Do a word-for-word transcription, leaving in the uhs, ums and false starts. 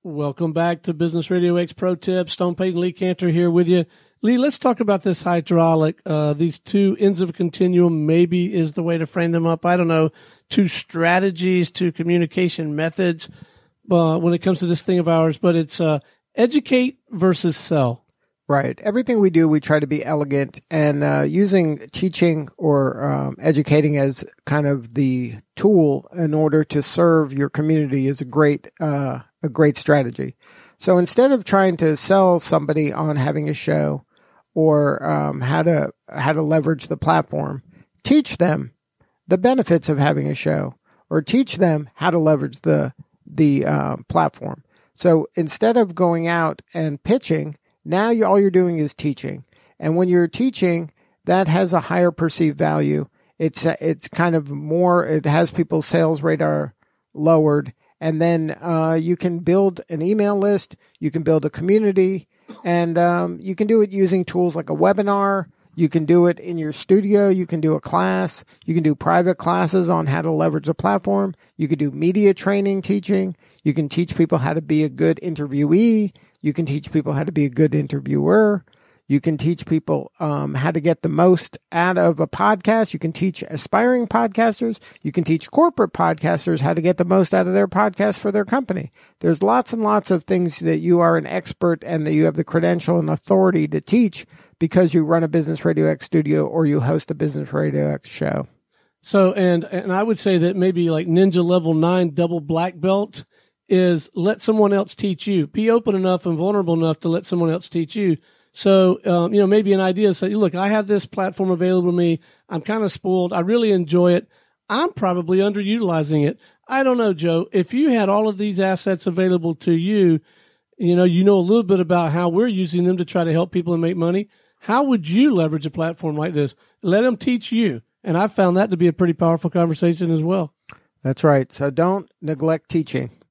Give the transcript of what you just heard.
Welcome back to Business Radio X Pro Tips. Stone Payton, Lee Cantor here with you. Lee, let's talk about this hydraulic. Uh, these two ends of a continuum maybe is the way to frame them up. I don't know. Two strategies, two communication methods uh, when it comes to this thing of ours, but it's uh, educate versus sell. Right. Everything we do, we try to be elegant, and uh, using teaching or um, educating as kind of the tool in order to serve your community is a great uh, a great strategy. So instead of trying to sell somebody on having a show or um, how to how to leverage the platform, teach them the benefits of having a show, or teach them how to leverage the the uh, platform. So instead of going out and pitching, now you, all you're doing is teaching. And when you're teaching, that has a higher perceived value. It's it's kind of more, it has people's sales radar lowered. And then uh, you can build an email list, you can build a community, and um, you can do it using tools like a webinar. You can do it in your studio. You can do a class. You can do private classes on how to leverage the platform. You can do media training, teaching. You can teach people how to be a good interviewee. You can teach people how to be a good interviewer. You can teach people um, how to get the most out of a podcast. You can teach aspiring podcasters. You can teach corporate podcasters how to get the most out of their podcast for their company. There's lots and lots of things that you are an expert and that you have the credential and authority to teach because you run a Business Radio X studio or you host a Business Radio X show. So, and and I would say that maybe like Ninja Level nine double black belt is let someone else teach you. Be open enough and vulnerable enough to let someone else teach you. So, um, you know, maybe an idea is say, look, I have this platform available to me. I'm kind of spoiled. I really enjoy it. I'm probably underutilizing it. I don't know, Joe. If you had all of these assets available to you, you know, you know a little bit about how we're using them to try to help people and make money. How would you leverage a platform like this? Let them teach you. And I found that to be a pretty powerful conversation as well. That's right. So don't neglect teaching.